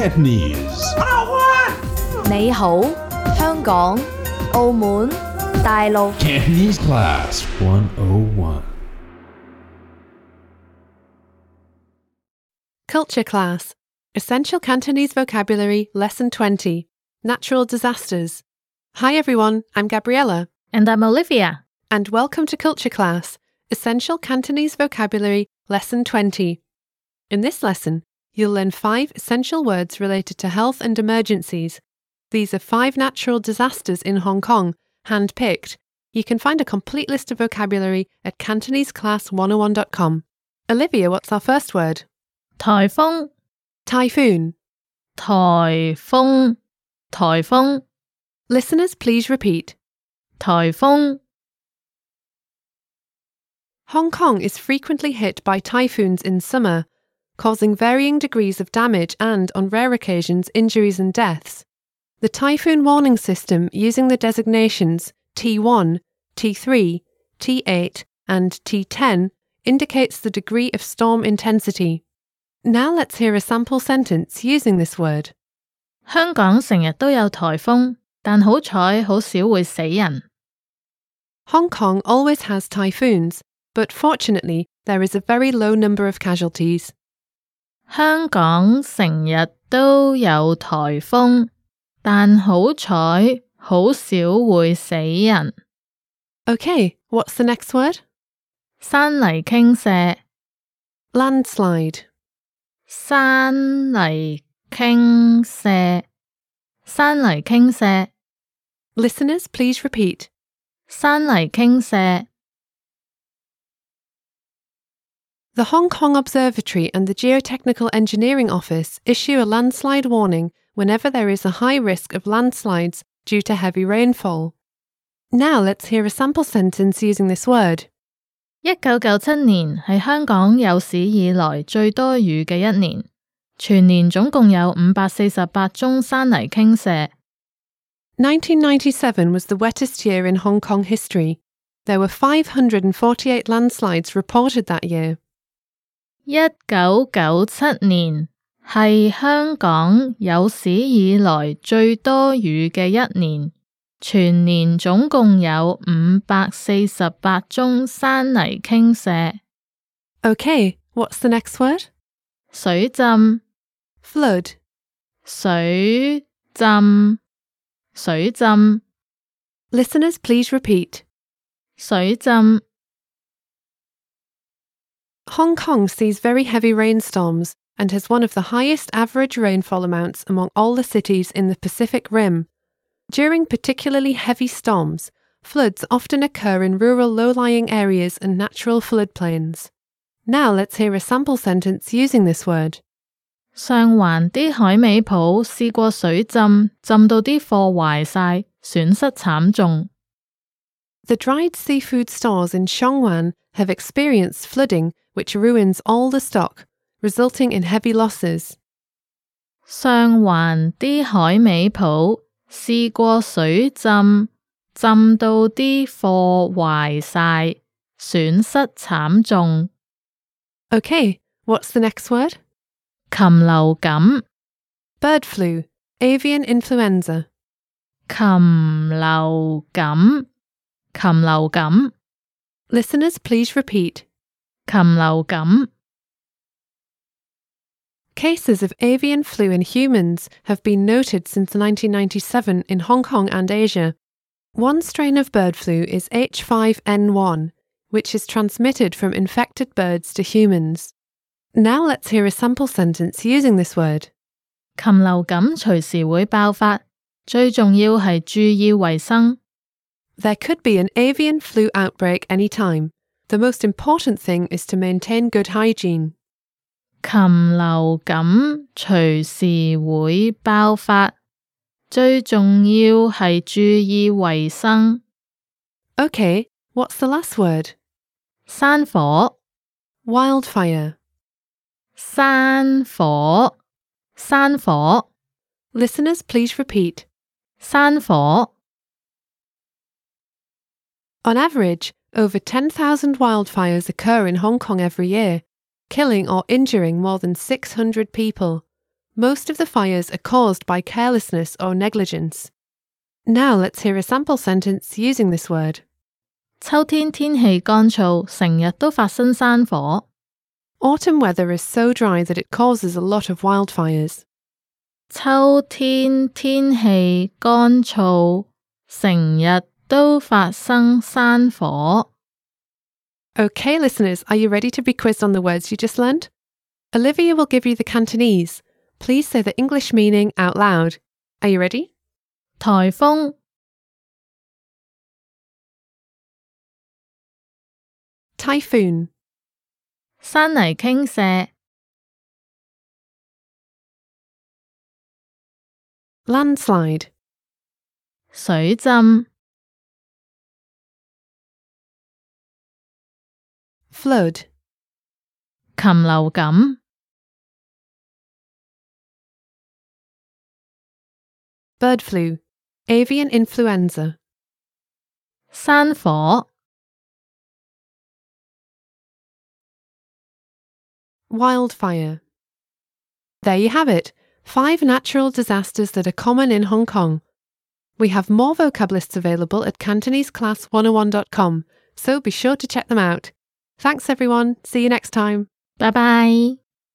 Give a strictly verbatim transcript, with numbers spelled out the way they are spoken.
Cantonese. One. 你好，香港、澳門、大陸。 Cantonese Class one oh one. Culture Class. Essential Cantonese Vocabulary Lesson twenty. Natural Disasters. Hi everyone, I'm Gabriella. And I'm Olivia. And welcome to Culture Class. Essential Cantonese Vocabulary Lesson twenty. In this lesson, you'll learn five essential words related to health and emergencies. These are five natural disasters in Hong Kong, hand-picked. You can find a complete list of vocabulary at Cantonese Class one oh one dot com. Olivia, what's our first word? 颱風 Typhoon. 颱風颱風 Listeners, please repeat. 颱風 Hong Kong is frequently hit by typhoons in summer, causing varying degrees of damage and, on rare occasions, injuries and deaths. The typhoon warning system using the designations T one, T three, T eight and T ten indicates the degree of storm intensity. Now let's hear a sample sentence using this word. 香港成日都有颱風，但好彩好少會死人。 Hong Kong always has typhoons, but fortunately there is a very low number of casualties. 香港成日都有颱風，但好彩好少會死人。 Okay, what's the next word? 山泥傾瀉 Landslide. 山泥傾瀉山泥傾瀉 Listeners, please repeat. 山泥傾瀉 The Hong Kong Observatory and the Geotechnical Engineering Office issue a landslide warning whenever there is a high risk of landslides due to heavy rainfall. Now let's hear a sample sentence using this word. 一九九七年係香港有史以來最多雨嘅一年，全年總共有五百四十八宗山泥傾瀉。 nineteen ninety-seven was the wettest year in Hong Kong history. There were five hundred forty-eight landslides reported that year. 一九九七年係香港有史以來最多雨嘅一年，全年總共有五百四十八宗山泥傾瀉。 Okay, what's the next word? 水浸 Flood. 水浸水浸 Listeners, please repeat. 水浸 Hong Kong sees very heavy rainstorms and has one of the highest average rainfall amounts among all the cities in the Pacific Rim. During particularly heavy storms, floods often occur in rural low-lying areas and natural floodplains. Now let's hear a sample sentence using this word. 上環啲海味鋪試過水浸，浸到啲貨壞晒，損失慘重。 The dried seafood stores in Xiongwan have experienced flooding which ruins all the stock, resulting in heavy losses. 上環啲海味鋪試過水浸，浸到啲貨壞晒，損失慘重。 Okay, what's the next word? 禽流感 Bird flu, avian influenza. 禽流感禽流感 Listeners, please repeat. 禽流感 Cases of avian flu in humans have been noted since nineteen ninety-seven in Hong Kong and Asia. One strain of bird flu is H five N one, which is transmitted from infected birds to humans. Now let's hear a sample sentence using this word. 禽流感隨時會爆發，最重要係注意衛生。 There could be an avian flu outbreak any time. The most important thing is to maintain good hygiene. 禽流感隨時會爆發，最重要係注意衛生。 Okay, what's the last word? 山火 Wildfire. 山火山火 Listeners, please repeat. 山火 On average, over ten thousand wildfires occur in Hong Kong every year, killing or injuring more than six hundred people. Most of the fires are caused by carelessness or negligence. Now let's hear a sample sentence using this word. 秋天天氣乾燥，成日都發生山火。 Autumn weather is so dry that it causes a lot of wildfires. 秋天天氣乾燥，成日都發生山火。 Okay, listeners, are you ready to be quizzed on the words you just learned? Olivia will give you the Cantonese. Please say the English meaning out loud. Are you ready? 颱風、 Typhoon, 山泥傾瀉、 landslide, 水浸、 flood, 禽流感、 bird flu, avian influenza, 山火、 wildfire. There you have it, five natural disasters that are common in Hong Kong. We have more vocab lists available at Cantonese Class one oh one dot com, so be sure to check them out. Thanks everyone, see you next time. 拜拜。